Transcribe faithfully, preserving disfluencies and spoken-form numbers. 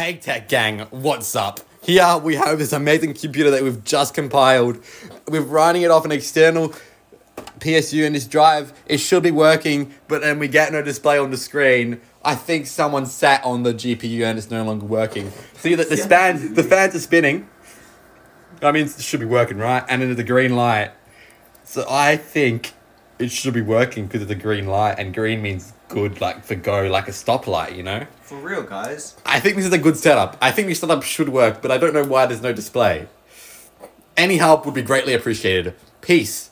Hey Tech Gang, what's up? Here we have this amazing computer that we've just compiled. We're running it off an external P S U in this drive. It should be working, but then we get no display on the screen. I think someone sat on the G P U and it's no longer working. See that the fans, the fans are spinning. I mean, it should be working, right? And then the green light. So I think it should be working because of the green light, and green means good, like for go, like a stoplight, you know? For real, guys. I think this is a good setup. I think this setup should work, but I don't know why there's no display. Any help would be greatly appreciated. Peace.